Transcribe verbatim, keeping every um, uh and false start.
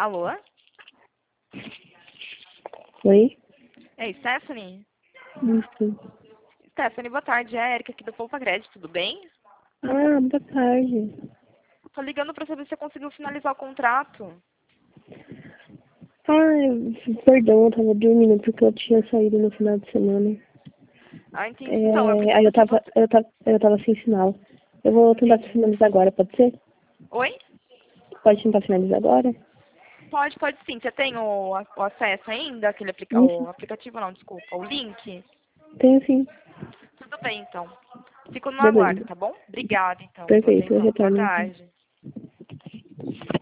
Alô? Oi? Ei, Stephanie? Isso. Stephanie, boa tarde. É a Erika aqui do Poupa Crédito, tudo bem? Ah, boa tarde. Tô ligando pra saber se você conseguiu finalizar o contrato. Ah, perdão, eu tava dormindo porque eu tinha saído no final de semana. Ah, entendi. Então, eu É, aí eu preciso que tava, você... eu tava, eu tava sem sinal. Eu vou tentar Entendi. finalizar agora, pode ser? Oi? Pode tentar finalizar agora? Pode, pode sim. Você tem o, a- o acesso ainda? Aquele aplica... Isso. o aplicativo não, desculpa. O link? Tenho sim. Tudo bem, então. Fico no aguardo, Beleza. tá bom? Obrigada, então, pela Perfeito, eu atenção. Boa retorno então. tarde.